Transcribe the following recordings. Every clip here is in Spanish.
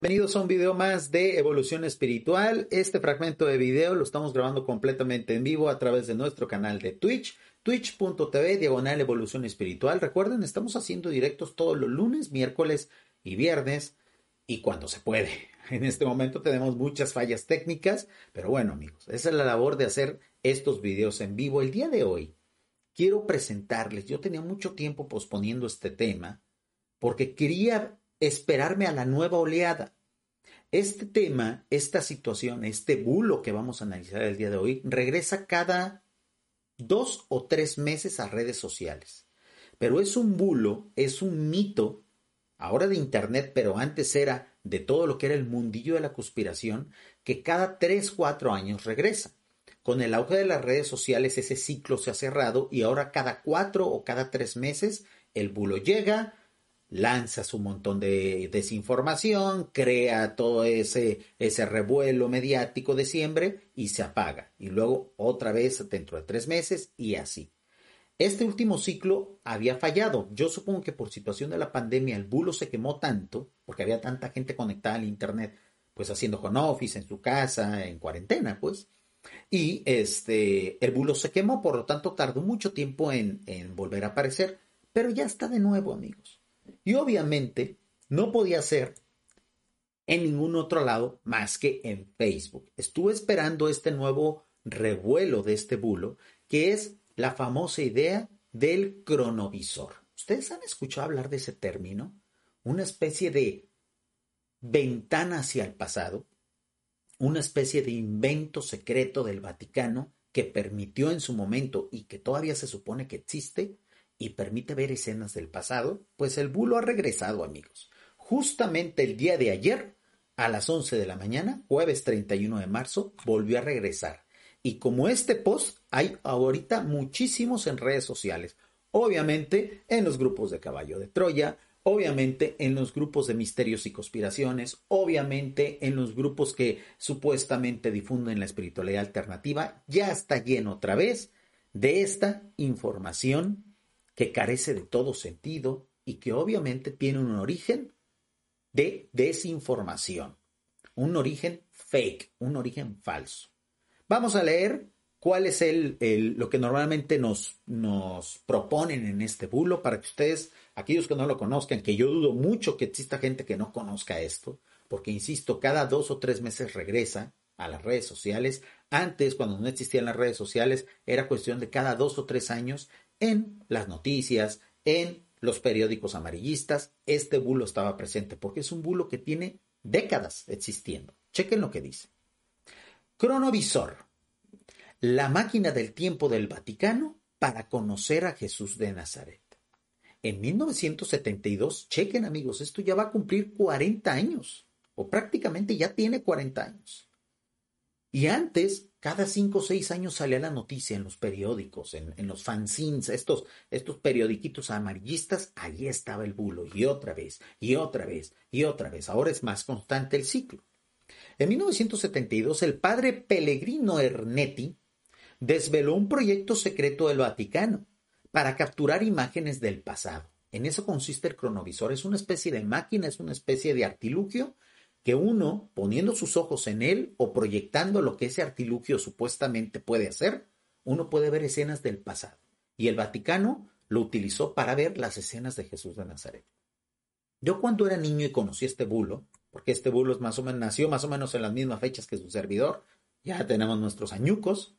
Bienvenidos a un video más de Evolución Espiritual. Este fragmento de video lo estamos grabando completamente en vivo a través de nuestro canal de Twitch, twitch.tv/Evolución Espiritual. Recuerden, estamos haciendo directos todos los lunes, miércoles y viernes y cuando se puede. En este momento tenemos muchas fallas técnicas, pero bueno, amigos, esa es la labor de hacer estos videos en vivo. El día de hoy quiero presentarles, yo tenía mucho tiempo posponiendo este tema porque quería esperarme a la nueva oleada. Este tema, esta situación, este bulo que vamos a analizar el día de hoy, regresa cada 2 o 3 meses a redes sociales. Pero es un bulo, es un mito, ahora de internet, pero antes era de todo lo que era el mundillo de la conspiración, que cada 3, 4 años regresa. Con el auge de las redes sociales ese ciclo se ha cerrado y ahora cada 4 o cada 3 meses el bulo llega, lanzas un montón de desinformación, crea todo ese revuelo mediático de siempre y se apaga. Y luego otra vez dentro de 3 meses y así. Este último ciclo había fallado. Yo supongo que por situación de la pandemia el bulo se quemó tanto, porque había tanta gente conectada al internet, pues haciendo home office en su casa, en cuarentena, pues. Y el bulo se quemó, por lo tanto tardó mucho tiempo en volver a aparecer, pero ya está de nuevo, amigos. Y obviamente no podía ser en ningún otro lado más que en Facebook. Estuve esperando este nuevo revuelo de este bulo, que es la famosa idea del cronovisor. ¿Ustedes han escuchado hablar de ese término? Una especie de ventana hacia el pasado, una especie de invento secreto del Vaticano que permitió en su momento y que todavía se supone que existe y permite ver escenas del pasado. Pues el bulo ha regresado, amigos. Justamente el día de ayer, a las 11 de la mañana, jueves 31 de marzo, volvió a regresar. Y como este post, hay ahorita muchísimos en redes sociales. Obviamente en los grupos de Caballo de Troya, obviamente en los grupos de misterios y conspiraciones, obviamente en los grupos que supuestamente difunden la espiritualidad alternativa, ya está lleno otra vez de esta información que carece de todo sentido y que obviamente tiene un origen de desinformación, un origen fake, un origen falso. Vamos a leer cuál es lo que normalmente nos proponen en este bulo para que ustedes, aquellos que no lo conozcan, que yo dudo mucho que exista gente que no conozca esto, porque insisto, cada 2 o 3 meses regresa a las redes sociales. Antes, cuando no existían las redes sociales, era cuestión de cada 2 o 3 años en las noticias, en los periódicos amarillistas, este bulo estaba presente, porque es un bulo que tiene décadas existiendo. Chequen lo que dice. Cronovisor, la máquina del tiempo del Vaticano para conocer a Jesús de Nazaret. En 1972, chequen amigos, esto ya va a cumplir 40 años, o prácticamente ya tiene 40 años. Y antes, cada 5 o 6 años salía la noticia en los periódicos, en los fanzines, estos periodiquitos amarillistas, allí estaba el bulo, y otra vez, y otra vez, y otra vez. Ahora es más constante el ciclo. En 1972, el padre Pellegrino Ernetti desveló un proyecto secreto del Vaticano para capturar imágenes del pasado. En eso consiste el cronovisor. Es una especie de máquina, es una especie de artilugio que uno, poniendo sus ojos en él o proyectando lo que ese artilugio supuestamente puede hacer, uno puede ver escenas del pasado. Y el Vaticano lo utilizó para ver las escenas de Jesús de Nazaret. Yo cuando era niño y conocí este bulo, porque este bulo nació más o menos en las mismas fechas que su servidor, ya tenemos nuestros añucos.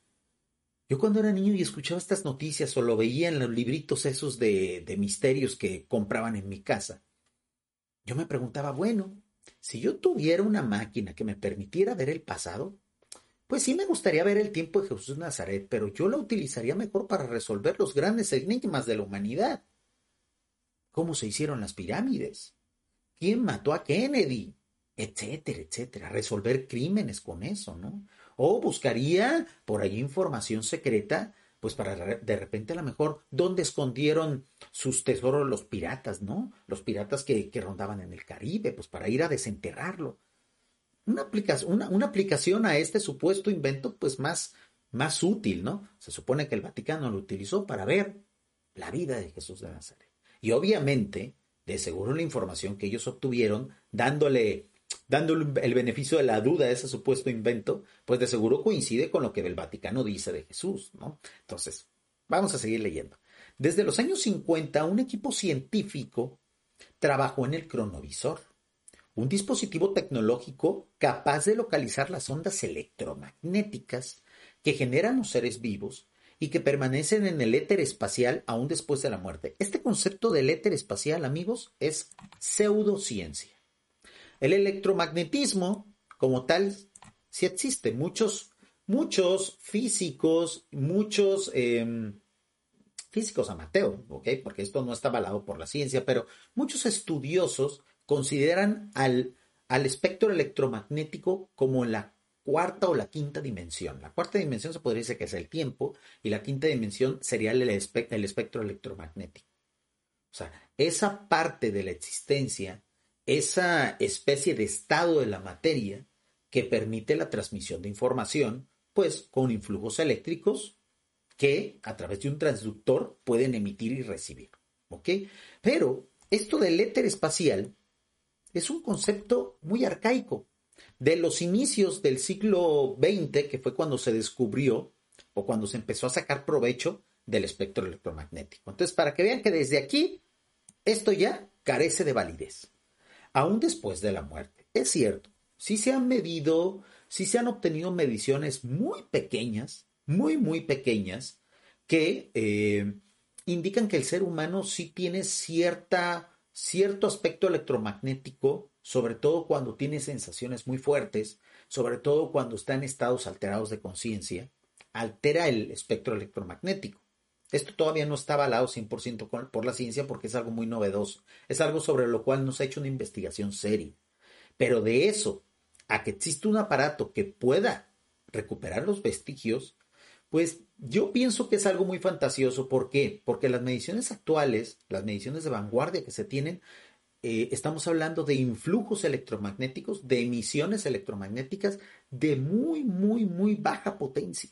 Yo cuando era niño y escuchaba estas noticias o lo veía en los libritos esos de misterios que compraban en mi casa, yo me preguntaba, bueno, si yo tuviera una máquina que me permitiera ver el pasado, pues sí me gustaría ver el tiempo de Jesús de Nazaret, pero yo la utilizaría mejor para resolver los grandes enigmas de la humanidad. ¿Cómo se hicieron las pirámides? ¿Quién mató a Kennedy? Etcétera, etcétera. Resolver crímenes con eso, ¿no? O buscaría por ahí información secreta, pues para de repente a lo mejor dónde escondieron sus tesoros los piratas, ¿no? Los piratas que rondaban en el Caribe, pues para ir a desenterrarlo. Una aplicación a este supuesto invento, pues más útil, ¿no? Se supone que el Vaticano lo utilizó para ver la vida de Jesús de Nazaret. Y obviamente, de seguro la información que ellos obtuvieron, dándole dándole el beneficio de la duda a ese supuesto invento, pues de seguro coincide con lo que el Vaticano dice de Jesús, ¿no? Entonces, vamos a seguir leyendo. Desde los años 50, un equipo científico trabajó en el cronovisor, un dispositivo tecnológico capaz de localizar las ondas electromagnéticas que generan los seres vivos y que permanecen en el éter espacial aún después de la muerte. Este concepto del éter espacial, amigos, es pseudociencia. El electromagnetismo, como tal, sí existe. Muchos físicos, físicos amateurs, ¿ok? Porque esto no está avalado por la ciencia, pero muchos estudiosos consideran al espectro electromagnético como la cuarta o la quinta dimensión. La cuarta dimensión se podría decir que es el tiempo y la quinta dimensión sería el espectro electromagnético. O sea, esa parte de la existencia, esa especie de estado de la materia que permite la transmisión de información, pues con influjos eléctricos que a través de un transductor pueden emitir y recibir. ¿Ok? Pero esto del éter espacial es un concepto muy arcaico. De los inicios del siglo XX, que fue cuando se descubrió o cuando se empezó a sacar provecho del espectro electromagnético. Entonces, para que vean que desde aquí esto ya carece de validez, aún después de la muerte. Es cierto, sí se han medido, sí se han obtenido mediciones muy pequeñas, muy pequeñas, que indican que el ser humano sí tiene cierto aspecto electromagnético, sobre todo cuando tiene sensaciones muy fuertes, sobre todo cuando está en estados alterados de conciencia, altera el espectro electromagnético. Esto todavía no está avalado 100% por la ciencia porque es algo muy novedoso. Es algo sobre lo cual no se ha hecho una investigación seria. Pero de eso a que existe un aparato que pueda recuperar los vestigios, pues yo pienso que es algo muy fantasioso. ¿Por qué? Porque las mediciones actuales, las mediciones de vanguardia que se tienen, estamos hablando de influjos electromagnéticos, de emisiones electromagnéticas de muy baja potencia,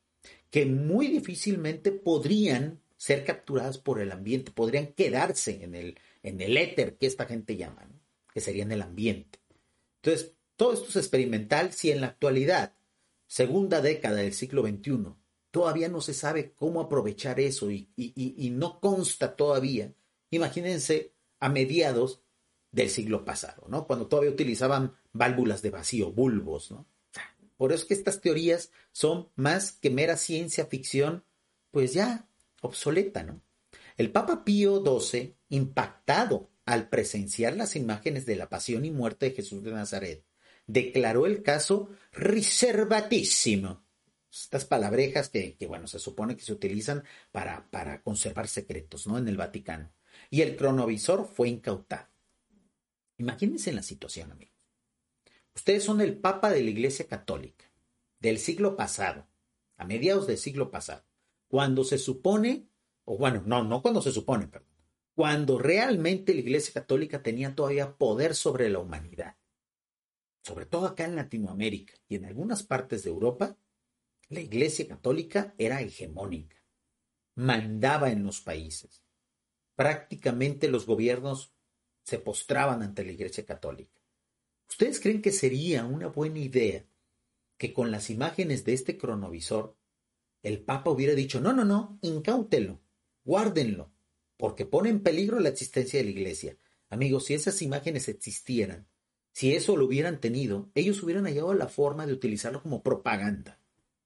que muy difícilmente podrían ser capturadas por el ambiente, podrían quedarse en el éter que esta gente llama, ¿no? Que sería en el ambiente. Entonces, todo esto es experimental. Si en la actualidad, segunda década del siglo XXI, todavía no se sabe cómo aprovechar eso y no consta todavía, imagínense a mediados del siglo pasado, ¿no? Cuando todavía utilizaban válvulas de vacío, bulbos, ¿no? Por eso es que estas teorías son más que mera ciencia ficción, pues ya obsoleta, ¿no? El Papa Pío XII, impactado al presenciar las imágenes de la pasión y muerte de Jesús de Nazaret, declaró el caso reservatísimo. Estas palabrejas bueno, se supone que se utilizan para conservar secretos, ¿no? En el Vaticano. Y el cronovisor fue incautado. Imagínense la situación, amigos. Ustedes son el Papa de la Iglesia Católica del siglo pasado, a mediados del siglo pasado, cuando se supone, o bueno, no cuando se supone, perdón, cuando realmente la Iglesia Católica tenía todavía poder sobre la humanidad, sobre todo acá en Latinoamérica y en algunas partes de Europa, la Iglesia Católica era hegemónica, mandaba en los países. Prácticamente los gobiernos se postraban ante la Iglesia Católica. ¿Ustedes creen que sería una buena idea que con las imágenes de este cronovisor el Papa hubiera dicho, no, incáutelo, guárdenlo, porque pone en peligro la existencia de la Iglesia? Amigos, si esas imágenes existieran, si eso lo hubieran tenido, ellos hubieran hallado la forma de utilizarlo como propaganda.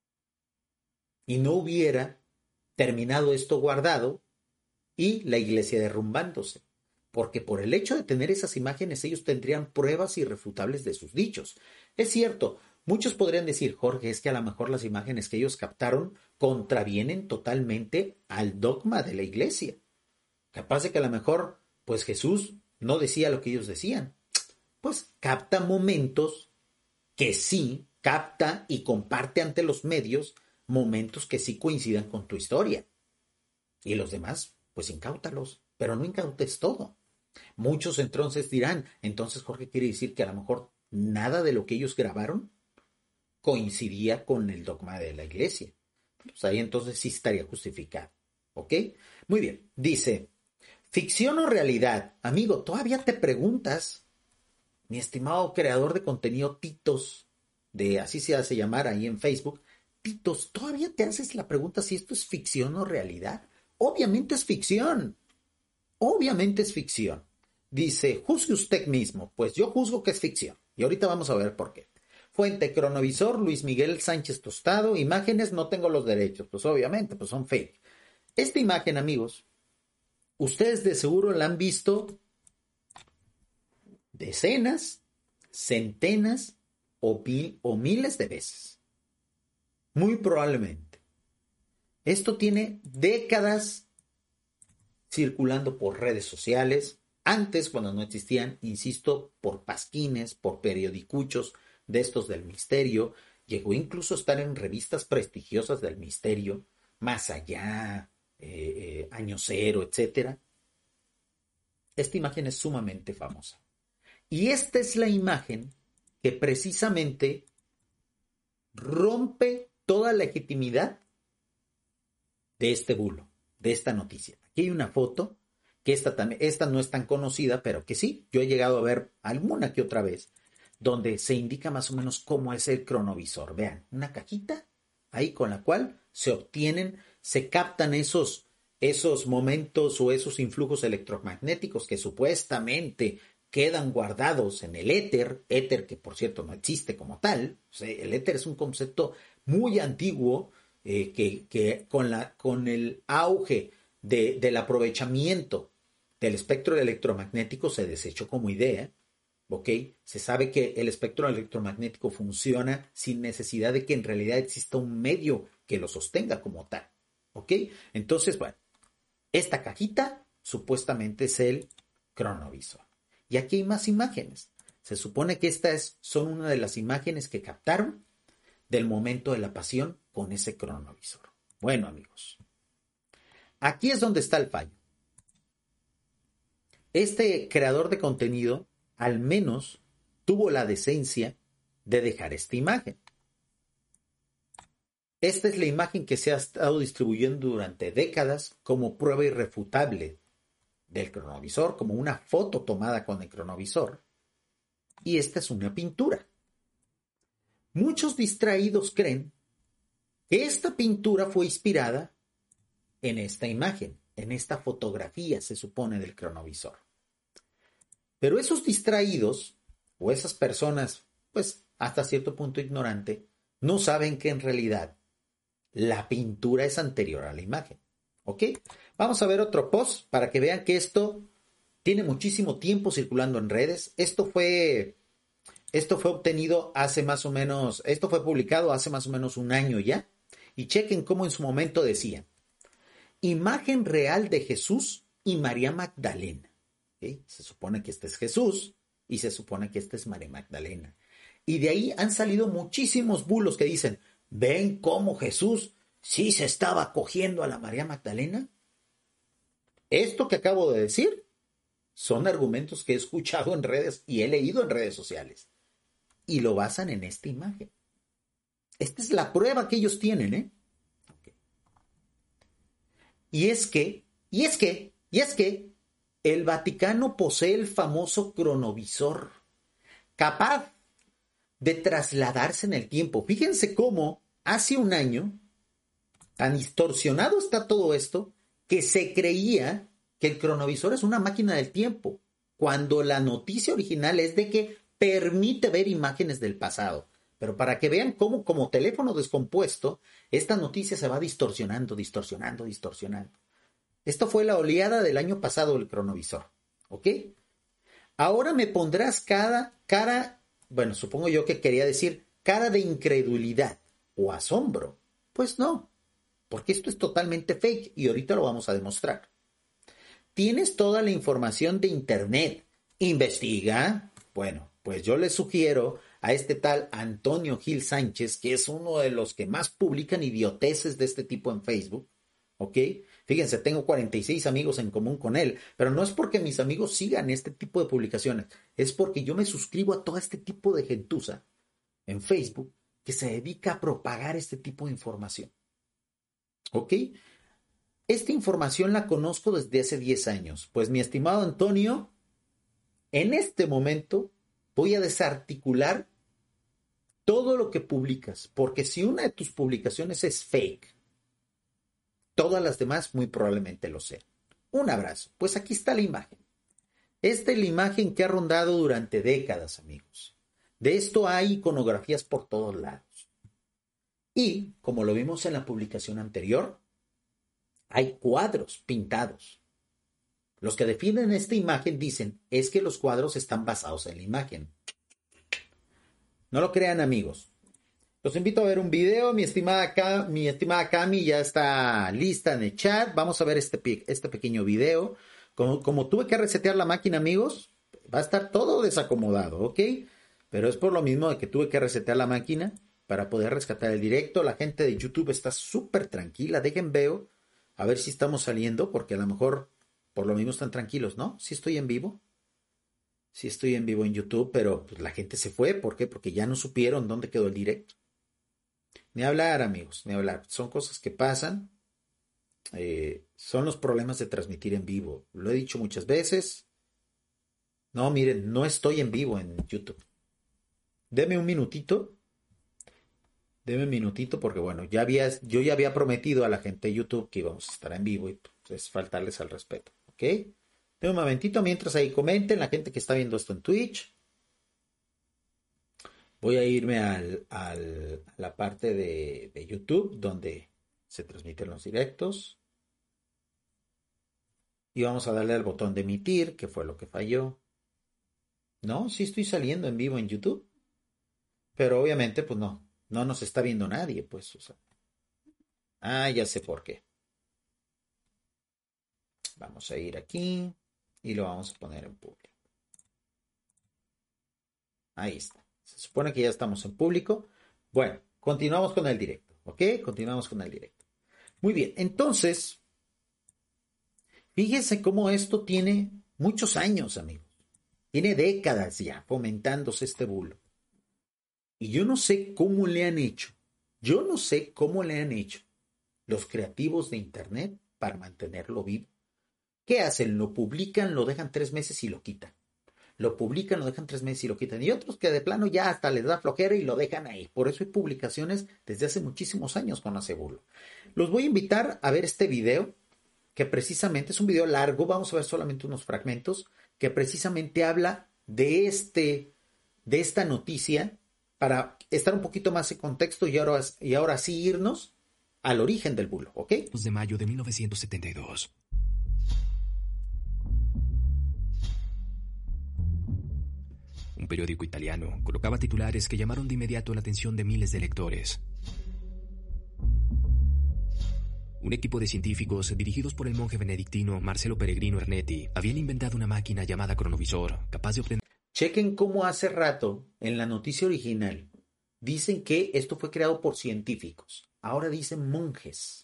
Y no hubiera terminado esto guardado y la Iglesia derrumbándose. Porque por el hecho de tener esas imágenes, ellos tendrían pruebas irrefutables de sus dichos. Es cierto, muchos podrían decir, Jorge, es que a lo mejor las imágenes que ellos captaron contravienen totalmente al dogma de la Iglesia. Capaz de que a lo mejor, pues Jesús no decía lo que ellos decían. Pues capta momentos que sí, capta y comparte ante los medios momentos que sí coincidan con tu historia. Y los demás, pues incáutalos, pero no incautes todo. Muchos entonces dirán, entonces Jorge quiere decir que a lo mejor nada de lo que ellos grabaron coincidía con el dogma de la Iglesia. Pues ahí entonces sí estaría justificado. ¿Ok? Muy bien. Dice, ¿ficción o realidad? Amigo, todavía te preguntas. mi estimado creador de contenido Titos, de así se hace llamar ahí en Facebook, Titos, ¿todavía te haces la pregunta si esto es ficción o realidad? Obviamente es ficción. Obviamente es ficción. Dice, juzgue usted mismo. Pues yo juzgo que es ficción. Y ahorita vamos a ver por qué. Fuente, cronovisor, Luis Miguel Sánchez Tostado. Imágenes, no tengo los derechos. Pues obviamente, pues son fake. Esta imagen, amigos, ustedes de seguro la han visto decenas, centenas o miles de veces. Muy probablemente. Esto tiene décadas circulando por redes sociales, antes cuando no existían, insisto, por pasquines, por periodicuchos de estos del misterio, llegó incluso a estar en revistas prestigiosas del misterio, Más Allá, Año Cero, etcétera. Esta imagen es sumamente famosa. Y esta es la imagen que precisamente rompe toda legitimidad de este bulo, de esta noticia. Aquí hay una foto que esta no es tan conocida, pero que sí, yo he llegado a ver alguna que otra vez, donde se indica más o menos cómo es el cronovisor. Vean, una cajita ahí con la cual se obtienen, se captan esos momentos o esos influjos electromagnéticos que supuestamente quedan guardados en el éter que por cierto no existe como tal. O sea, el éter es un concepto muy antiguo, que con el auge del aprovechamiento del espectro electromagnético se desechó como idea, ¿ok? Se sabe que el espectro electromagnético funciona sin necesidad de que en realidad exista un medio que lo sostenga como tal, ¿ok? Entonces, bueno, esta cajita supuestamente es el cronovisor. Y aquí hay más imágenes. Se supone que estas son una de las imágenes que captaron del momento de la pasión con ese cronovisor. Bueno, amigos, aquí es donde está el fallo. Este creador de contenido al menos tuvo la decencia de dejar esta imagen. Esta es la imagen que se ha estado distribuyendo durante décadas como prueba irrefutable del cronovisor, como una foto tomada con el cronovisor. Y esta es una pintura. Muchos distraídos creen que esta pintura fue inspirada en esta imagen, en esta fotografía, se supone, del cronovisor. Pero esos distraídos, o esas personas, pues hasta cierto punto ignorante, no saben que en realidad la pintura es anterior a la imagen. ¿Ok? Vamos a ver otro post para que vean que esto tiene muchísimo tiempo circulando en redes. Esto fue obtenido hace más o menos, esto fue publicado hace más o menos un año ya. Y chequen cómo en su momento decían: imagen real de Jesús y María Magdalena. ¿Okay? Se supone que este es Jesús y se supone que esta es María Magdalena. Y de ahí han salido muchísimos bulos que dicen: ¿ven cómo Jesús sí se estaba cogiendo a la María Magdalena? Esto que acabo de decir son argumentos que he escuchado en redes y he leído en redes sociales. Y lo basan en esta imagen. Esta es la prueba que ellos tienen, ¿eh? Okay. Y es que el Vaticano posee el famoso cronovisor, capaz de trasladarse en el tiempo. Fíjense cómo hace un año, tan distorsionado está todo esto, que se creía que el cronovisor es una máquina del tiempo, cuando la noticia original es de que permite ver imágenes del pasado. Pero para que vean cómo, como teléfono descompuesto, esta noticia se va distorsionando. Esto fue la oleada del año pasado del cronovisor, ¿ok? Ahora me pondrás bueno, supongo yo que quería decir cara de incredulidad o asombro. Pues no, porque esto es totalmente fake y ahorita lo vamos a demostrar. Tienes toda la información de internet. Investiga. Bueno, pues yo le sugiero a este tal Antonio Gil Sánchez, que es uno de los que más publican idioteces de este tipo en Facebook, ¿ok? Fíjense, tengo 46 amigos en común con él, pero no es porque mis amigos sigan este tipo de publicaciones, es porque yo me suscribo a todo este tipo de gentuza en Facebook que se dedica a propagar este tipo de información, ¿ok? Esta información la conozco desde hace 10 años, pues mi estimado Antonio, en este momento voy a desarticular todo lo que publicas, porque si una de tus publicaciones es fake, todas las demás muy probablemente lo sean. Un abrazo. Pues aquí está la imagen. Esta es la imagen que ha rondado durante décadas, amigos. De esto hay iconografías por todos lados. Y, como lo vimos en la publicación anterior, hay cuadros pintados. Los que definen esta imagen dicen, es que los cuadros están basados en la imagen. No lo crean, amigos. Los invito a ver un video. Mi estimada Cami ya está lista en el chat. Vamos a ver este pequeño video. Como tuve que resetear la máquina, amigos, va a estar todo desacomodado, ¿ok? Pero es por lo mismo de que tuve que resetear la máquina para poder rescatar el directo. La gente de YouTube está súper tranquila. Dejen veo a ver si estamos saliendo, porque a lo mejor por lo mismo están tranquilos, ¿no? Sí estoy en vivo. Sí estoy en vivo en YouTube, pero pues, la gente se fue. ¿Por qué? Porque ya no supieron dónde quedó el directo. Ni hablar, amigos, ni hablar. Son cosas que pasan. Son los problemas de transmitir en vivo. Lo he dicho muchas veces. No, miren, no estoy en vivo en YouTube. Deme un minutito. Deme un minutito porque, bueno, yo ya había prometido a la gente de YouTube que íbamos a estar en vivo y pues, es faltarles al respeto. ¿Ok? Deme un momentito mientras ahí comenten la gente que está viendo esto en Twitch. Voy a irme a la parte de YouTube donde se transmiten los directos. Y vamos a darle al botón de emitir, que fue lo que falló. No, sí estoy saliendo en vivo en YouTube. Pero obviamente, pues no nos está viendo nadie, pues. O sea. Ya sé por qué. Vamos a ir aquí y lo vamos a poner en público. Ahí está. Se supone que ya estamos en público. Bueno, continuamos con el directo, ¿ok? Continuamos con el directo. Muy bien, entonces, fíjense cómo esto tiene muchos años, amigos. Tiene décadas ya fomentándose este bulo. Y yo no sé cómo le han hecho. Yo no sé cómo le han hecho los creativos de Internet para mantenerlo vivo. ¿Qué hacen? Lo publican, lo dejan 3 meses y lo quitan. Lo publican, lo dejan 3 meses y lo quitan. Y otros que de plano ya hasta les da flojera y lo dejan ahí. Por eso hay publicaciones desde hace muchísimos años con ese bulo. Los voy a invitar a ver este video, que precisamente es un video largo. Vamos a ver solamente unos fragmentos, que precisamente habla de esta noticia para estar un poquito más en contexto y ahora sí irnos al origen del bulo, ¿ok? De mayo de 1972. Un periódico italiano colocaba titulares que llamaron de inmediato la atención de miles de lectores. Un equipo de científicos dirigidos por el monje benedictino Marcello Peregrino Ernetti habían inventado una máquina llamada cronovisor capaz de obtener... Chequen cómo hace rato en la noticia original dicen que esto fue creado por científicos. Ahora dicen monjes.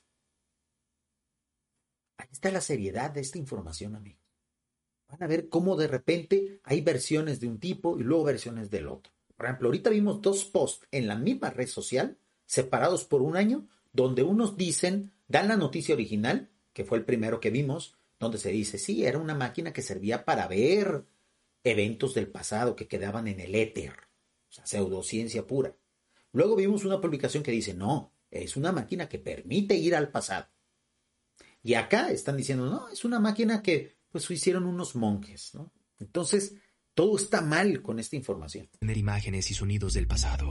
Ahí está la seriedad de esta información, amigos. Van a ver cómo de repente hay versiones de un tipo y luego versiones del otro. Por ejemplo, ahorita vimos 2 posts en la misma red social, separados por un año, donde unos dan la noticia original, que fue el primero que vimos, donde se dice, sí, era una máquina que servía para ver eventos del pasado que quedaban en el éter, o sea, pseudociencia pura. Luego vimos una publicación que dice, no, es una máquina que permite ir al pasado. Y acá están diciendo, no, es una máquina que pues hicieron unos monjes, ¿no? Entonces, todo está mal con esta información. Tener imágenes y sonidos del pasado.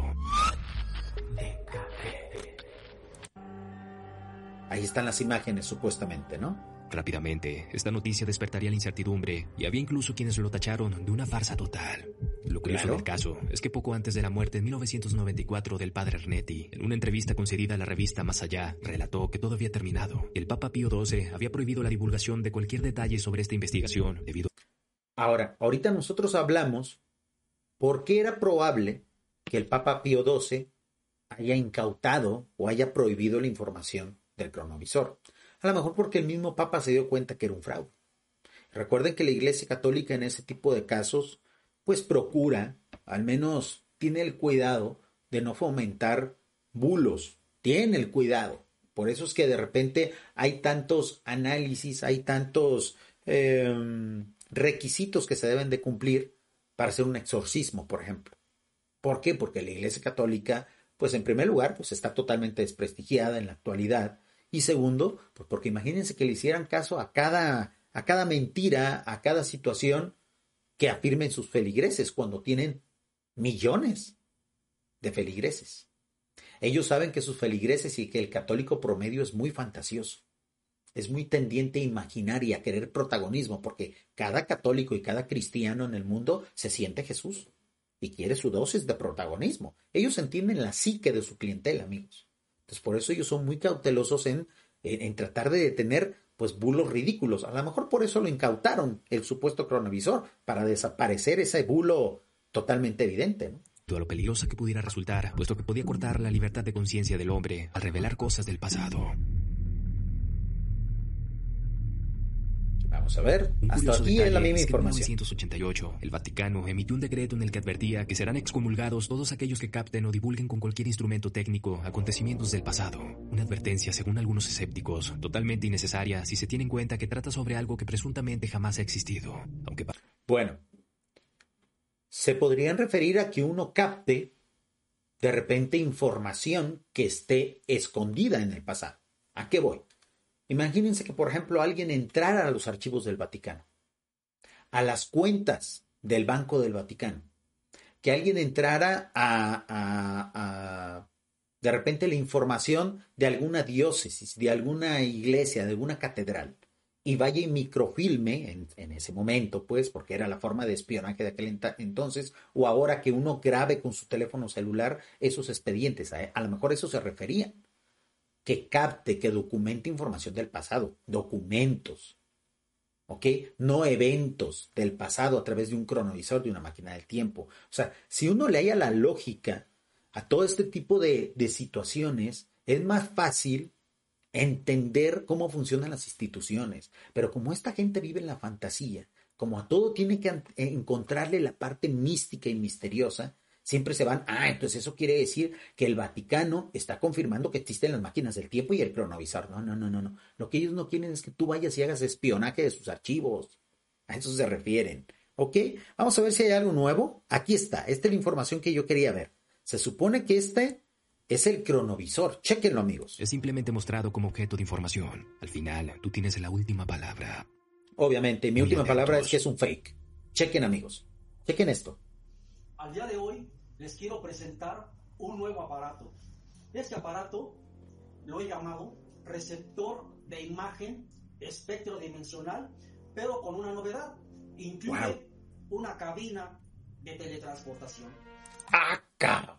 Ahí están las imágenes, supuestamente, ¿no? Rápidamente, esta noticia despertaría la incertidumbre y había incluso quienes lo tacharon de una farsa total. Lo curioso del caso es que poco antes de la muerte en 1994 del padre Ernetti, en una entrevista concedida a la revista Más Allá, relató que todo había terminado. El Papa Pío XII había prohibido la divulgación de cualquier detalle sobre esta investigación debido... Ahora, ahorita nosotros hablamos por qué era probable que el Papa Pío XII haya incautado o haya prohibido la información del cronovisor. A lo mejor porque el mismo Papa se dio cuenta que era un fraude. Recuerden que la Iglesia Católica en ese tipo de casos, pues procura, al menos tiene el cuidado de no fomentar bulos. Tiene el cuidado. Por eso es que de repente hay tantos análisis, hay tantos requisitos que se deben de cumplir para hacer un exorcismo, por ejemplo. ¿Por qué? Porque la Iglesia Católica, pues en primer lugar, pues está totalmente desprestigiada en la actualidad. Y segundo, pues porque imagínense que le hicieran caso a cada mentira, a cada situación que afirmen sus feligreses cuando tienen millones de feligreses. Ellos saben que sus feligreses y que el católico promedio es muy fantasioso. Es muy tendiente a imaginar y a querer protagonismo, porque cada católico y cada cristiano en el mundo se siente Jesús y quiere su dosis de protagonismo. Ellos entienden la psique de su clientela, amigos. Entonces, por eso ellos son muy cautelosos en tratar de detener pues bulos ridículos. A lo mejor por eso lo incautaron el supuesto cronovisor, para desaparecer ese bulo totalmente evidente, ¿no? A lo peligrosa que pudiera resultar, puesto que podía cortar la libertad de conciencia del hombre al revelar cosas del pasado. Vamos a ver, hasta aquí es la misma información. En 1988, el Vaticano emitió un decreto en el que advertía que serán excomulgados todos aquellos que capten o divulguen con cualquier instrumento técnico acontecimientos del pasado. Una advertencia, según algunos escépticos, totalmente innecesaria si se tiene en cuenta que trata sobre algo que presuntamente jamás ha existido. Bueno, se podrían referir a que uno capte de repente información que esté escondida en el pasado. ¿A qué voy? Imagínense que, por ejemplo, alguien entrara a los archivos del Vaticano, a las cuentas del Banco del Vaticano, que alguien entrara de repente la información de alguna diócesis, de alguna iglesia, de alguna catedral, y vaya y microfilme en ese momento, pues, porque era la forma de espionaje de aquel entonces, o ahora que uno grabe con su teléfono celular esos expedientes, a lo mejor eso se refería. Que capte, que documente información del pasado, documentos, ¿ok? No eventos del pasado a través de un cronovisor, de una máquina del tiempo. O sea, si uno le halla la lógica a todo este tipo de situaciones, es más fácil entender cómo funcionan las instituciones. Pero como esta gente vive en la fantasía, como a todo tiene que encontrarle la parte mística y misteriosa, siempre se van, entonces eso quiere decir que el Vaticano está confirmando que existen las máquinas del tiempo y el cronovisor. No. Lo que ellos no quieren es que tú vayas y hagas espionaje de sus archivos. A eso se refieren. ¿Ok? Vamos a ver si hay algo nuevo. Aquí está. Esta es la información que yo quería ver. Se supone que este es el cronovisor. Chéquenlo, amigos. Es simplemente mostrado como objeto de información. Al final, tú tienes la última palabra. Obviamente, mi última palabra es que es un fake. Chequen, amigos. Chequen esto. Al día de hoy les quiero presentar un nuevo aparato. Este aparato lo he llamado receptor de imagen espectro dimensional, pero con una novedad. Incluye una cabina de teletransportación. Cabrón.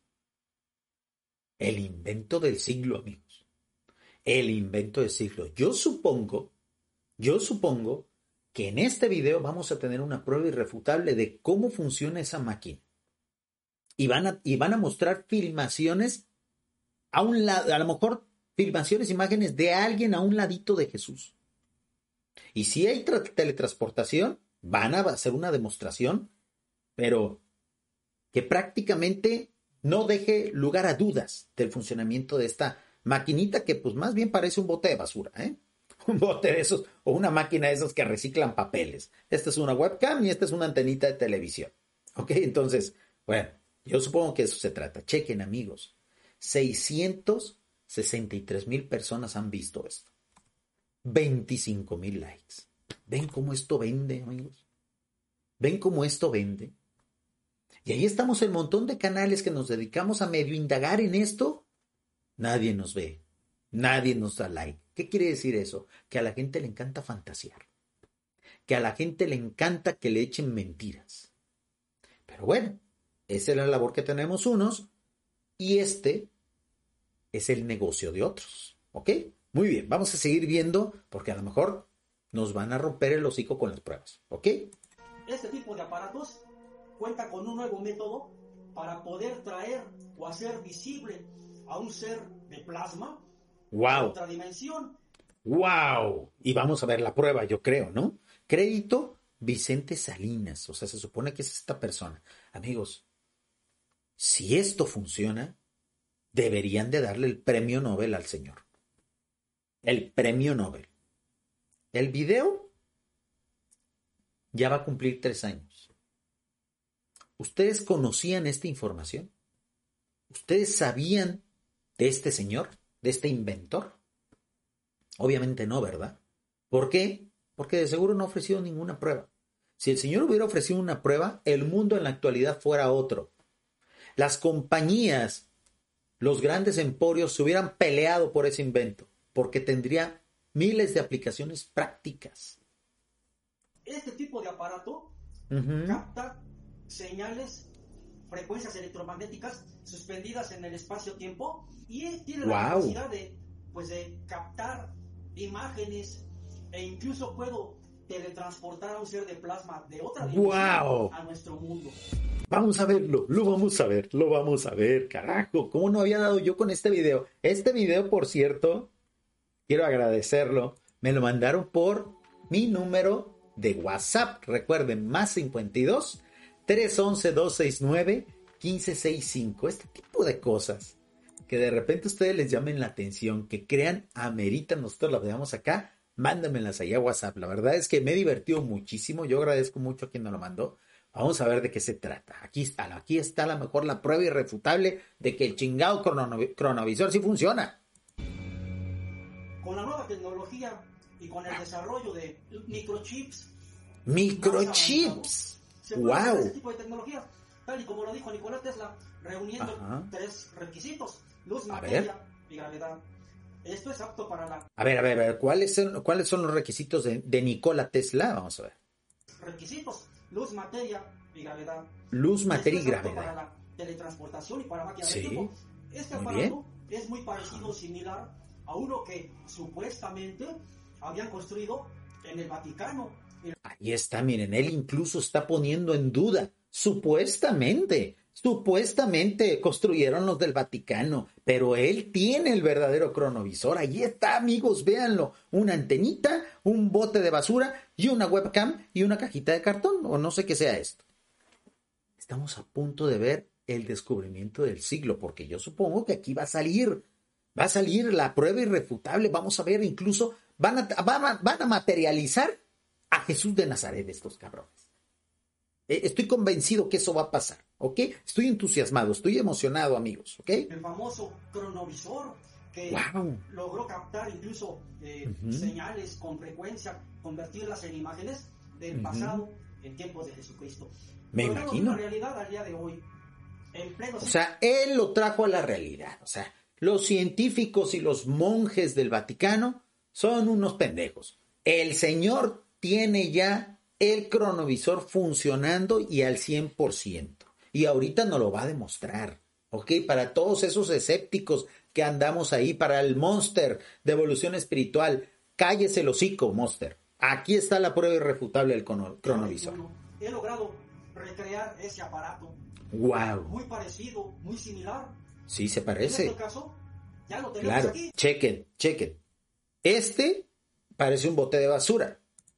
El invento del siglo, amigos. El invento del siglo. Yo supongo que en este video vamos a tener una prueba irrefutable de cómo funciona esa máquina. Y van a mostrar filmaciones a un lado, a lo mejor filmaciones, imágenes de alguien a un ladito de Jesús. Y si hay teletransportación, van a hacer una demostración, pero que prácticamente no deje lugar a dudas del funcionamiento de esta maquinita que pues más bien parece un bote de basura, ¿eh? Un bote de esos o una máquina de esos que reciclan papeles. Esta es una webcam y esta es una antenita de televisión. ¿Ok? Entonces, bueno, yo supongo que eso se trata. Chequen, amigos. 663,000 personas han visto esto. 25,000 likes. ¿Ven cómo esto vende, amigos? ¿Ven cómo esto vende? Y ahí estamos el montón de canales que nos dedicamos a medio indagar en esto. Nadie nos ve. Nadie nos da like. ¿Qué quiere decir eso? Que a la gente le encanta fantasear. Que a la gente le encanta que le echen mentiras. Pero bueno, esa es la labor que tenemos unos y este es el negocio de otros. ¿Ok? Muy bien, vamos a seguir viendo porque a lo mejor nos van a romper el hocico con las pruebas. ¿Ok? Este tipo de aparatos cuenta con un nuevo método para poder traer o hacer visible a un ser de plasma de otra dimensión. ¡Wow! Y vamos a ver la prueba, yo creo, ¿no? Crédito Vicente Salinas. O sea, se supone que es esta persona. Amigos, si esto funciona, deberían de darle el premio Nobel al señor. El premio Nobel. El video ya va a cumplir 3 años. ¿Ustedes conocían esta información? ¿Ustedes sabían de este señor, de este inventor? Obviamente no, ¿verdad? ¿Por qué? Porque de seguro no ha ofrecido ninguna prueba. Si el señor hubiera ofrecido una prueba, el mundo en la actualidad fuera otro. Las compañías, los grandes emporios se hubieran peleado por ese invento, porque tendría miles de aplicaciones prácticas. Este tipo de aparato capta señales, frecuencias electromagnéticas suspendidas en el espacio-tiempo y tiene la capacidad de captar imágenes e incluso puedo teletransportar a un ser de plasma de otra dimensión a nuestro mundo. Vamos a verlo, lo vamos a ver, carajo, ¿cómo no había dado yo con este video? Este video, por cierto, quiero agradecerlo, me lo mandaron por mi número de WhatsApp, recuerden, más 52 311 269 1565, este tipo de cosas que de repente a ustedes les llamen la atención, que crean, ameritan, nosotros las veamos acá, mándamelas ahí a WhatsApp. La verdad es que me he divertido muchísimo, yo agradezco mucho a quien nos lo mandó. Vamos a ver de qué se trata. Aquí está a lo mejor la prueba irrefutable de que el chingado cronovisor sí funciona. Con la nueva tecnología y con el desarrollo de microchips. Se puede hacer este tipo de tecnología, tal y como lo dijo Nikola Tesla, reuniendo 3 requisitos: luz, materia y gravedad. Esto es apto para la... A ver, ¿cuáles son los requisitos de Nikola Tesla? Vamos a ver. Requisitos: luz, materia y gravedad. Luz, materia y gravedad. Para la teletransportación y para máquinas de tiempo. Este aparato es muy parecido, similar a uno que supuestamente habían construido en el Vaticano. Ahí está, miren, él incluso está poniendo en duda, supuestamente construyeron los del Vaticano, pero él tiene el verdadero cronovisor. Ahí está, amigos, véanlo, una antenita, un bote de basura y una webcam y una cajita de cartón, o no sé qué sea esto. Estamos a punto de ver el descubrimiento del siglo, porque yo supongo que aquí va a salir la prueba irrefutable. Vamos a ver, incluso van a materializar a Jesús de Nazaret estos cabrones. Estoy convencido que eso va a pasar, ¿ok? Estoy entusiasmado, estoy emocionado, amigos, ¿ok? El famoso cronovisor que logró captar incluso señales con frecuencia, convertirlas en imágenes del pasado en tiempos de Jesucristo. Me imagino. La realidad al día de hoy, en pleno... O sea, él lo trajo a la realidad. O sea, los científicos y los monjes del Vaticano son unos pendejos. El Señor tiene ya el cronovisor funcionando y al 100%. Y ahorita nos lo va a demostrar, ¿ok? Para todos esos escépticos que andamos ahí, para el Monster de evolución espiritual, cállese el hocico, Monster. Aquí está la prueba irrefutable del cronovisor. He logrado recrear ese aparato. ¡Wow! Muy parecido, muy similar. Sí, se parece. En este caso, ya lo tenemos aquí. Chequen. Este parece un bote de basura.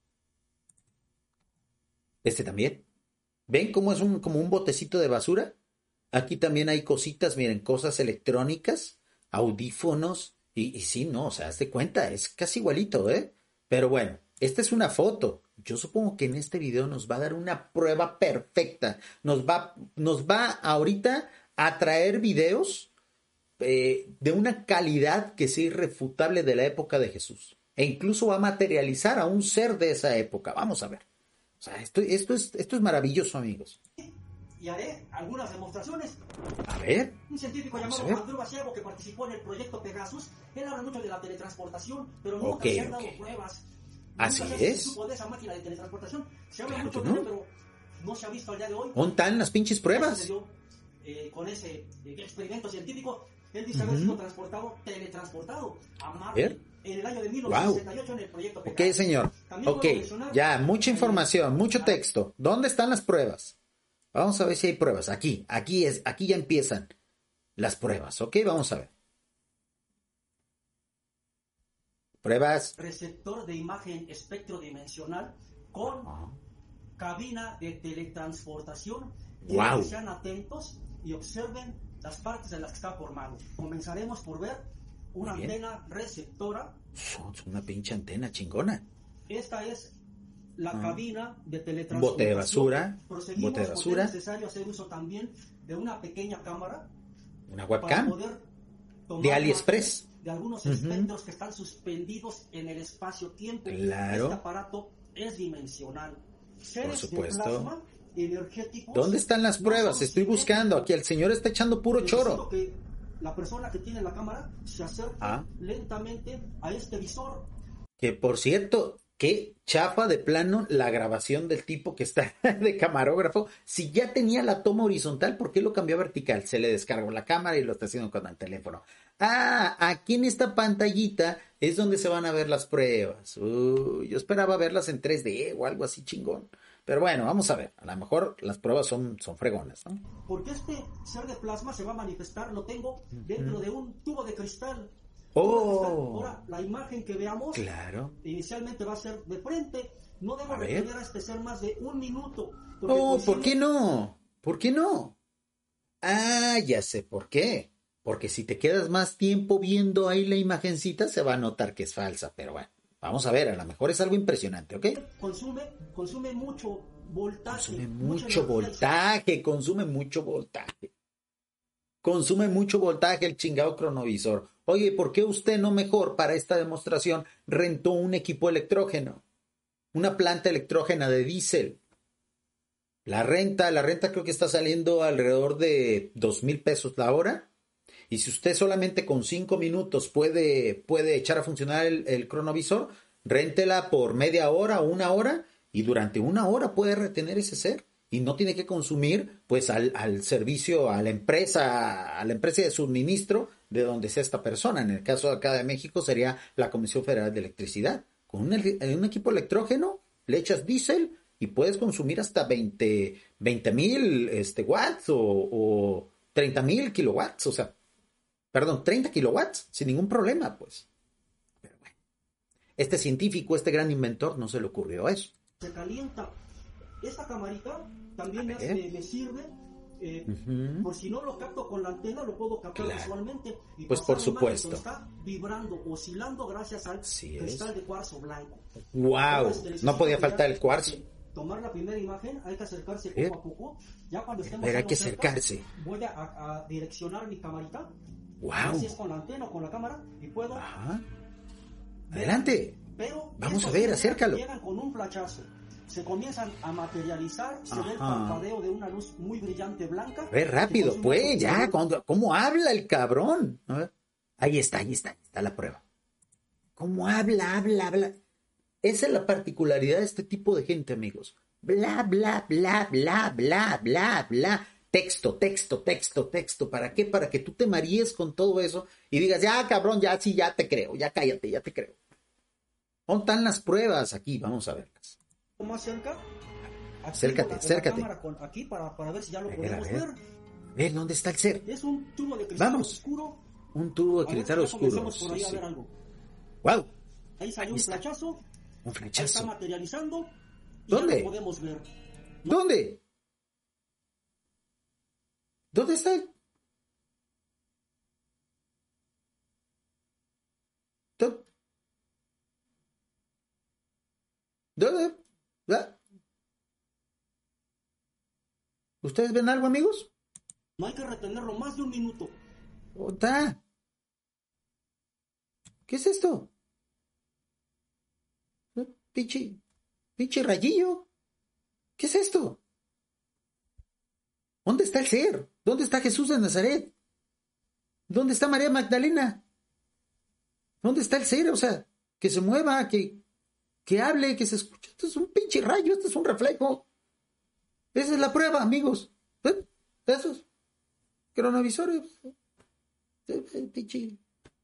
Este también. ¿Ven cómo es como un botecito de basura? Aquí también hay cositas, miren, cosas electrónicas, audífonos, y sí, no, o sea, hazte cuenta, es casi igualito, ¿eh? Pero bueno, esta es una foto. Yo supongo que en este video nos va a dar una prueba perfecta. Nos va ahorita a traer videos de una calidad que sea irrefutable de la época de Jesús. E incluso va a materializar a un ser de esa época. Vamos a ver. O sea, esto es maravilloso, amigos. Y haré algunas demostraciones. A ver. Un científico llamado Andrew Basiago, que participó en el proyecto Pegasus, él habla mucho de la teletransportación, pero nunca se han dado pruebas. Así nunca es. Se supo de esa máquina de teletransportación. Se habla mucho de ello, pero no se ha visto al día de hoy. ¿Dónde están las pinches pruebas? Con ese experimento científico, él dice haber sido teletransportado a Marte. En el año de 1968 en el proyecto Pegasus. Ok, señor. Ok, ya, mucha información, mucho texto. ¿Dónde están las pruebas? Vamos a ver si hay pruebas. Aquí ya empiezan las pruebas, ¿ok? Vamos a ver. Pruebas. Receptor de imagen espectro dimensional con cabina de teletransportación. Wow. Sean atentos y observen las partes en las que está formado. Comenzaremos por ver una antena receptora. Es una pinche antena chingona. Esta es la cabina de teletransportación. Bote de basura. Proseguimos Bote de basura. porque es necesario hacer uso también de una pequeña cámara. Una Para webcam. poder tomar De AliExpress. de algunos espectros que están suspendidos en el espacio-tiempo. Claro. Este aparato es dimensional. Por supuesto. De plasma energéticos. ¿Dónde están las pruebas? Estoy buscando. Aquí el señor está echando puro choro. Que la persona que tiene la cámara se acerca lentamente a este visor. Que por cierto, qué chafa de plano la grabación del tipo que está de camarógrafo. Si ya tenía la toma horizontal, ¿por qué lo cambió a vertical? Se le descargó la cámara y lo está haciendo con el teléfono. Aquí en esta pantallita es donde se van a ver las pruebas. Yo esperaba verlas en 3D o algo así chingón. Pero bueno, vamos a ver. A lo mejor las pruebas son fregonas, ¿no? Porque este ser de plasma se va a manifestar, lo tengo dentro de un tubo de cristal. Ahora, la imagen que veamos, claro, inicialmente va a ser de frente. No debo retener a este ser más de 1 minuto. ¿Por qué no? ¿Por qué no? Ya sé por qué. Porque si te quedas más tiempo viendo ahí la imagencita, se va a notar que es falsa. Pero bueno, vamos a ver, a lo mejor es algo impresionante, ¿ok? Consume mucho voltaje. Consume mucho voltaje el chingado cronovisor. Oye, ¿por qué usted no mejor para esta demostración rentó un equipo electrógeno? Una planta electrógena de diésel. La renta creo que está saliendo alrededor de 2,000 pesos la hora. Y si usted solamente con 5 minutos puede echar a funcionar el cronovisor, réntela por media hora o 1 hora y durante 1 hora puede retener ese ser. Y no tiene que consumir pues al servicio, a la empresa de suministro de donde sea esta persona. En el caso de acá de México sería la Comisión Federal de Electricidad. Con un equipo electrógeno le echas diésel y puedes consumir hasta 20,000 watts o 30,000 kilowatts. O sea, 30 kilowatts sin ningún problema, pues. Pero bueno, este científico, este gran inventor, no se le ocurrió eso. Se calienta. Esta camarita también me sirve, por si no lo capto con la antena, lo puedo captar visualmente. Y pues por supuesto. Está vibrando, oscilando gracias al cristal de cuarzo blanco. ¡Wow! No podía faltar el cuarzo. Tomar la primera imagen, hay que acercarse poco a poco. Ya cuando estemos hay que acercarse. Voy a direccionar mi camarita. ¡Wow! Así es con la antena o con la cámara y puedo... Adelante. Pero vamos a ver, acércalo. Llegan con un flachazo. Se comienzan a materializar, se ve el parpadeo de una luz muy brillante blanca. Ve rápido, pues, ya, ¿cómo habla el cabrón? A ver. Ahí está la prueba. ¿Cómo habla? Esa es la particularidad de este tipo de gente, amigos. Bla, bla, bla, bla, bla, bla, bla. Texto. ¿Para qué? Para que tú te maríes con todo eso y digas, ya, cabrón, ya sí, ya te creo, ya cállate, ya te creo. ¿Dónde están las pruebas? Aquí, vamos a verlas. Más cerca. Acércate. Aquí para ver si ya lo podemos ver. A ver, ¿dónde está el ser? Es un tubo de cristal oscuro. Un tubo de cristal oscuro. Por ahí a ver algo. Wow. Ahí salió un flachazo. Un flechazo. Está materializando. ¿Dónde? Ya lo podemos ver. ¿No? ¿Dónde? ¿Dónde está él? ¿Dónde? ¿Ustedes ven algo, amigos? No hay que retenerlo más de 1 minuto. ¿Dónde está? ¿Qué es esto? Pinche rayillo. ¿Qué es esto? ¿Dónde está el ser? ¿Dónde está Jesús de Nazaret? ¿Dónde está María Magdalena? ¿Dónde está el ser? O sea, que se mueva, que hable, que se escuche. Esto es un pinche rayo, esto es un reflejo. Esa es la prueba, amigos. Esos cronovisores. Pinche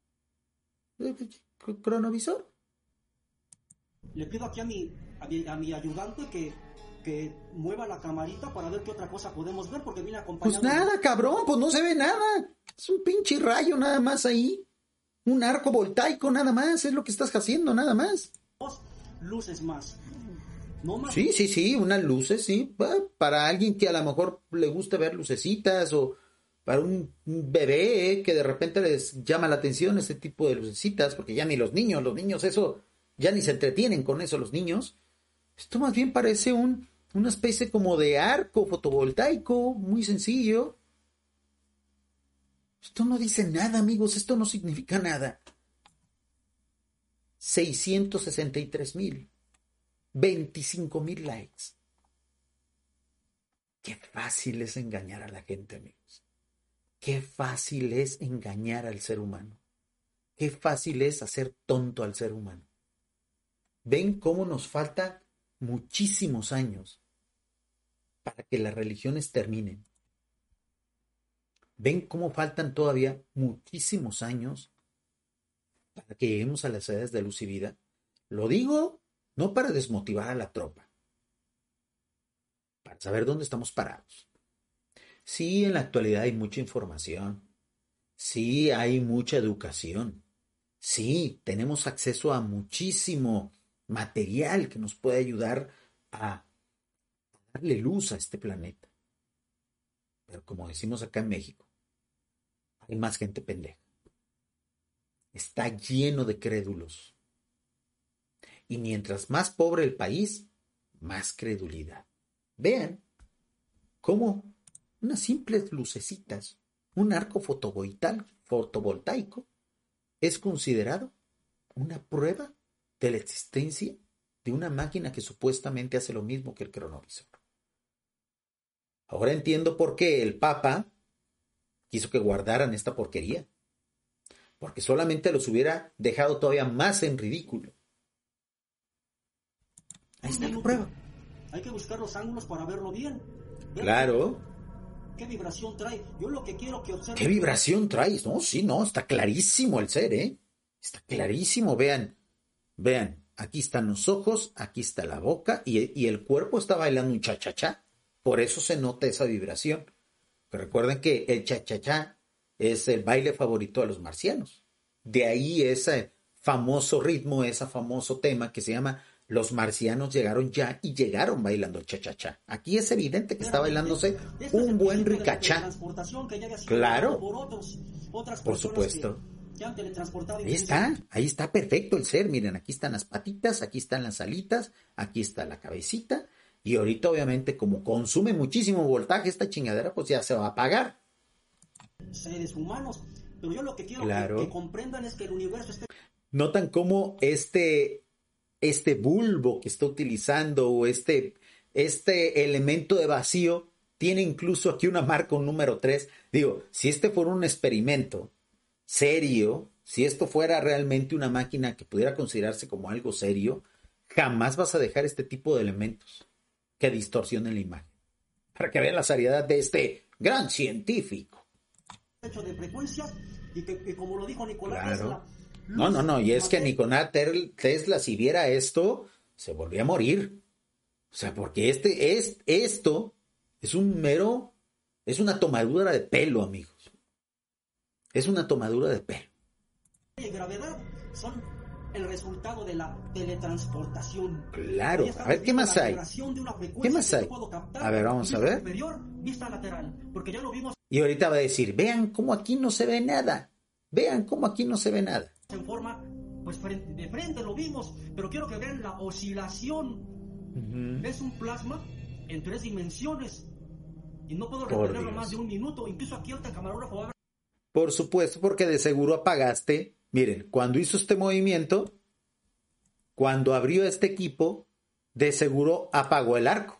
cronovisor. Le pido aquí a mi ayudante que mueva la camarita para ver qué otra cosa podemos ver, porque viene acompañado. Pues nada, cabrón, pues no se ve nada. Es un pinche rayo nada más ahí. Un arco voltaico nada más, es lo que estás haciendo nada más. 2 luces más. No más. Sí, unas luces, sí. Para alguien que a lo mejor le gusta ver lucecitas o para un bebé que de repente les llama la atención ese tipo de lucecitas, porque ya ni los niños eso, ya ni se entretienen con eso los niños. Esto más bien parece una especie como de arco fotovoltaico, muy sencillo. Esto no dice nada, amigos, esto no significa nada. 663,000, 25,000 likes. Qué fácil es engañar a la gente, amigos. Qué fácil es engañar al ser humano. Qué fácil es hacer tonto al ser humano. ¿Ven cómo nos faltan muchísimos años para que las religiones terminen? ¿Ven cómo faltan todavía muchísimos años para que lleguemos a las edades de luz y vida? Lo digo no para desmotivar a la tropa, para saber dónde estamos parados. Sí, en la actualidad hay mucha información. Sí, hay mucha educación. Sí, tenemos acceso a muchísimo material que nos puede ayudar a darle luz a este planeta. Pero como decimos acá en México, hay más gente pendeja. Está lleno de crédulos. Y mientras más pobre el país, más credulidad. Vean cómo unas simples lucecitas, un arco fotovoltaico, es considerado una prueba de la existencia de una máquina que supuestamente hace lo mismo que el cronovisor. Ahora entiendo por qué el Papa quiso que guardaran esta porquería. Porque solamente los hubiera dejado todavía más en ridículo. Ahí está la prueba. Hay que buscar los ángulos para verlo bien. Claro. ¿Qué vibración trae? Yo lo que quiero que observen... ¿Qué vibración traes? No, sí, no, está clarísimo el ser, ¿eh? Está clarísimo, vean. Vean, aquí están los ojos, aquí está la boca y el cuerpo está bailando un cha-cha-cha. Por eso se nota esa vibración. Pero recuerden que el cha-cha-cha es el baile favorito de los marcianos. De ahí ese famoso ritmo, ese famoso tema que se llama Los marcianos llegaron ya y llegaron bailando el cha-cha-cha. Aquí es evidente que está bailándose un buen ricachá. Claro, por supuesto. Ahí está perfecto el ser. Miren, aquí están las patitas, aquí están las alitas, aquí está la cabecita. Y ahorita obviamente como consume muchísimo voltaje esta chingadera, pues ya se va a apagar. Seres humanos, pero yo lo que quiero que comprendan es que el universo está... ¿Notan cómo este bulbo que está utilizando o este elemento de vacío tiene incluso aquí una marca, un número 3? Digo, si este fuera un experimento serio, si esto fuera realmente una máquina que pudiera considerarse como algo serio, jamás vas a dejar este tipo de elementos que distorsionen la imagen. Para que vean la seriedad de este gran científico. Hecho de frecuencias y que como lo dijo Nicolás Claro. Tesla, No, y es que Nicolás Tesla, si viera esto, se volvía a morir. O sea, porque esto es es una tomadura de pelo, amigos. Es una tomadura de pelo. Y gravedad son el resultado de la teletransportación. Claro, a ver, ¿qué más hay? ¿Qué más hay? A ver, vamos a ver. Superior, vista lateral, porque ya lo vimos. Y ahorita va a decir, vean cómo aquí no se ve nada. Vean cómo aquí no se ve nada. En forma, pues de frente lo vimos, pero quiero que vean la oscilación. Es un plasma en 3 dimensiones. Y no puedo retenerlo más de un minuto. Incluso aquí el camarógrafo va a ver. Por supuesto, porque de seguro apagaste. Miren, cuando hizo este movimiento, cuando abrió este equipo, de seguro apagó el arco.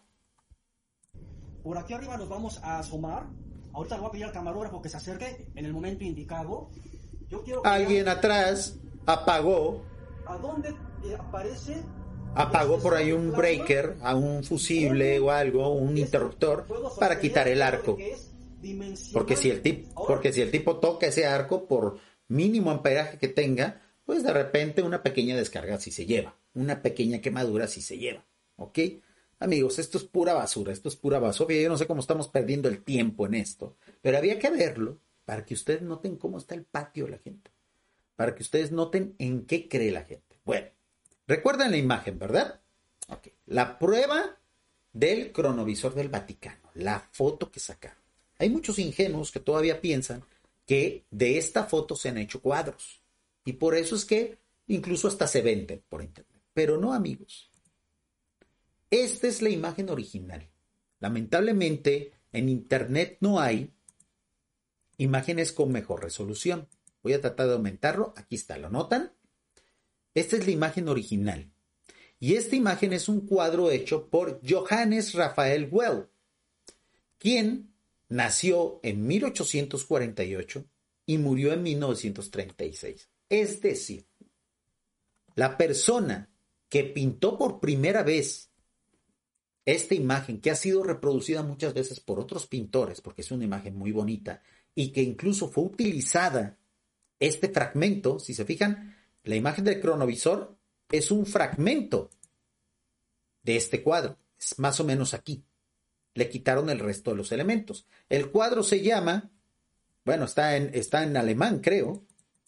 Por aquí arriba nos vamos a asomar. Ahorita le voy a pedir al camarógrafo que se acerque en el momento indicado. Yo quiero que alguien atrás apagó. ¿A dónde aparece? Apagó por ahí un breaker, a un fusible o algo, un interruptor para quitar el arco. Porque si el tipo toca ese arco, por mínimo amperaje que tenga, pues de repente una pequeña descarga sí se lleva, una pequeña quemadura sí se lleva, ¿ok? Amigos, esto es pura basura, yo no sé cómo estamos perdiendo el tiempo en esto, pero había que verlo para que ustedes noten cómo está el patio de la gente, para que ustedes noten en qué cree la gente. Bueno, recuerdan la imagen, ¿verdad? Okay. La prueba del cronovisor del Vaticano, la foto que sacaron. Hay muchos ingenuos que todavía piensan que de esta foto se han hecho cuadros. Y por eso es que incluso hasta se venden por internet. Pero no, amigos. Esta es la imagen original. Lamentablemente, en internet no hay imágenes con mejor resolución. Voy a tratar de aumentarlo. Aquí está, ¿lo notan? Esta es la imagen original. Y esta imagen es un cuadro hecho por Johannes Raphael Well, quien nació en 1848 y murió en 1936. Es decir, la persona que pintó por primera vez esta imagen, que ha sido reproducida muchas veces por otros pintores, porque es una imagen muy bonita, y que incluso fue utilizada este fragmento, si se fijan, la imagen del cronovisor es un fragmento de este cuadro, es más o menos aquí. Le quitaron el resto de los elementos. El cuadro se llama, bueno, está en alemán, creo.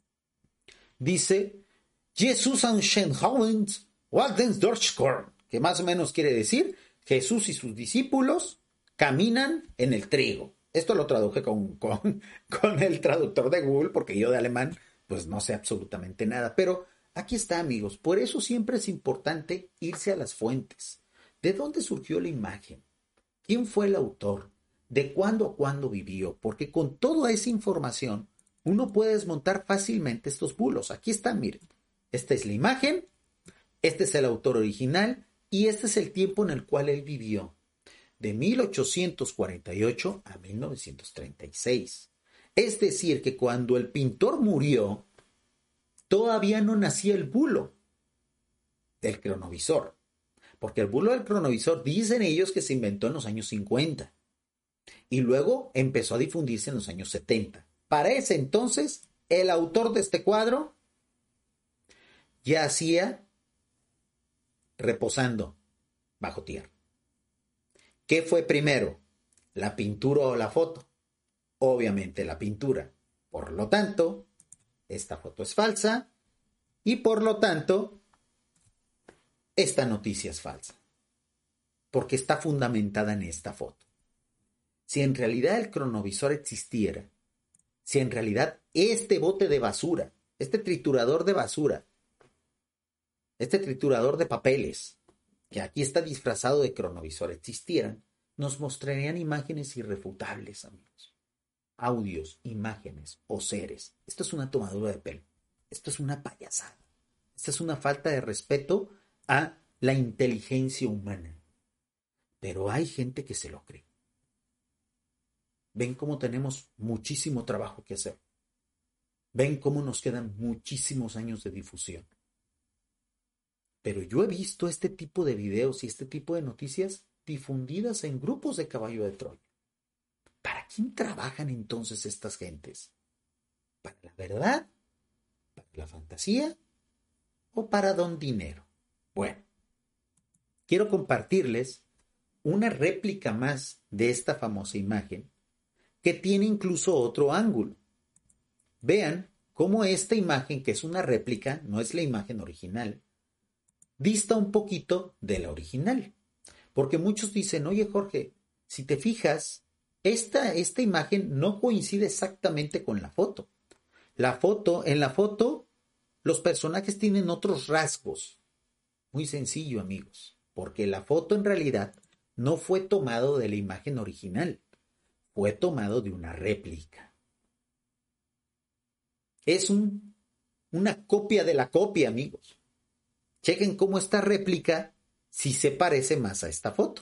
Dice, Jesus an Schönhausen walden Durchkorn, que más o menos quiere decir, Jesús y sus discípulos caminan en el trigo. Esto lo traduje con el traductor de Google, porque yo de alemán, pues no sé absolutamente nada. Pero aquí está, amigos. Por eso siempre es importante irse a las fuentes. ¿De dónde surgió la imagen? ¿Quién fue el autor? ¿De cuándo a cuándo vivió? Porque con toda esa información uno puede desmontar fácilmente estos bulos. Aquí están, miren. Esta es la imagen, este es el autor original y este es el tiempo en el cual él vivió, de 1848 a 1936. Es decir, que cuando el pintor murió, todavía no nacía el bulo del cronovisor. Porque el bulo del cronovisor dicen ellos que se inventó en los años 50 y luego empezó a difundirse en los años 70. Para ese entonces, el autor de este cuadro yacía reposando bajo tierra. ¿Qué fue primero? ¿La pintura o la foto? Obviamente la pintura. Por lo tanto, esta foto es falsa y por lo tanto, esta noticia es falsa. Porque está fundamentada en esta foto. Si en realidad el cronovisor existiera, si en realidad este bote de basura, este triturador de basura, este triturador de papeles, que aquí está disfrazado de cronovisor, existieran, nos mostrarían imágenes irrefutables, amigos. Audios, imágenes o seres. Esto es una tomadura de pelo. Esto es una payasada. Esto es una falta de respeto a la inteligencia humana. Pero hay gente que se lo cree. Ven cómo tenemos muchísimo trabajo que hacer. Ven cómo nos quedan muchísimos años de difusión. Pero yo he visto este tipo de videos y este tipo de noticias difundidas en grupos de caballo de Troya. ¿Para quién trabajan entonces estas gentes? ¿Para la verdad? ¿Para la fantasía? ¿O para don dinero? Bueno, quiero compartirles una réplica más de esta famosa imagen que tiene incluso otro ángulo. Vean cómo esta imagen, que es una réplica, no es la imagen original, dista un poquito de la original. Porque muchos dicen, oye Jorge, si te fijas, esta imagen no coincide exactamente con la foto. En la foto, los personajes tienen otros rasgos. Muy sencillo, amigos, porque la foto en realidad no fue tomado de la imagen original, fue tomado de una réplica. Es una copia de la copia, amigos. Chequen cómo esta réplica sí se parece más a esta foto.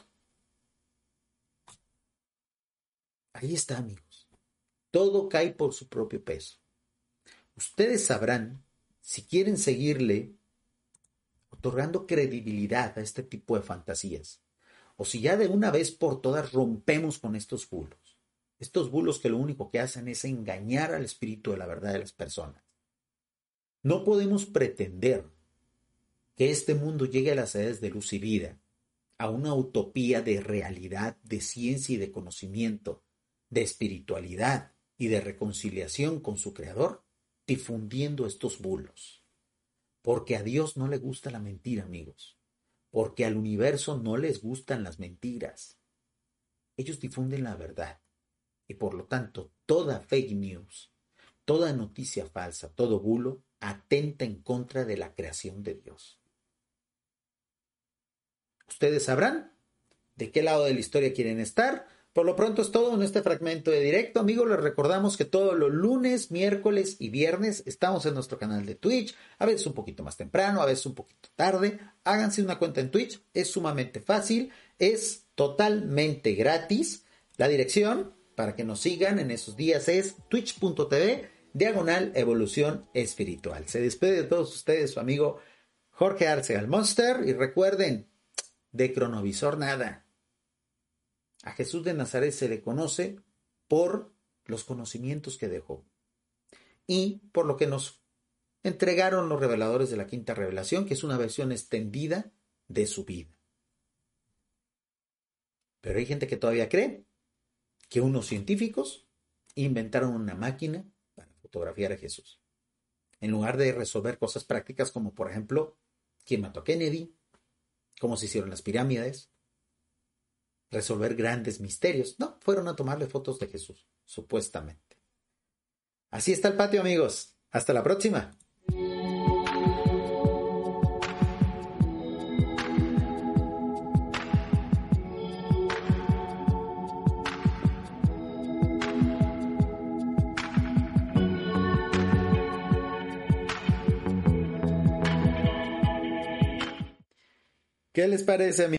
Ahí está, amigos. Todo cae por su propio peso. Ustedes sabrán si quieren seguirle otorgando credibilidad a este tipo de fantasías, o si ya de una vez por todas rompemos con estos bulos. Estos bulos que lo único que hacen es engañar al espíritu de la verdad de las personas. No podemos pretender que este mundo llegue a las edades de luz y vida, a una utopía de realidad, de ciencia y de conocimiento, de espiritualidad y de reconciliación con su Creador, difundiendo estos bulos. Porque a Dios no le gusta la mentira, amigos. Porque al universo no les gustan las mentiras. Ellos difunden la verdad. Y por lo tanto, toda fake news, toda noticia falsa, todo bulo, atenta en contra de la creación de Dios. Ustedes sabrán de qué lado de la historia quieren estar. Por lo pronto es todo en este fragmento de directo. Amigos, les recordamos que todos los lunes, miércoles y viernes estamos en nuestro canal de Twitch. A veces un poquito más temprano, a veces un poquito tarde. Háganse una cuenta en Twitch. Es sumamente fácil. Es totalmente gratis. La dirección para que nos sigan en esos días es twitch.tv/evolución espiritual. Se despide de todos ustedes su amigo Jorge Arce el Monster. Y recuerden, de cronovisor nada. A Jesús de Nazaret se le conoce por los conocimientos que dejó y por lo que nos entregaron los reveladores de la Quinta Revelación, que es una versión extendida de su vida. Pero hay gente que todavía cree que unos científicos inventaron una máquina para fotografiar a Jesús, en lugar de resolver cosas prácticas como, por ejemplo, quién mató a Kennedy, cómo se hicieron las pirámides, resolver grandes misterios. No, fueron a tomarle fotos de Jesús, supuestamente. Así está el patio, amigos. Hasta la próxima. ¿Qué les parece, amigos?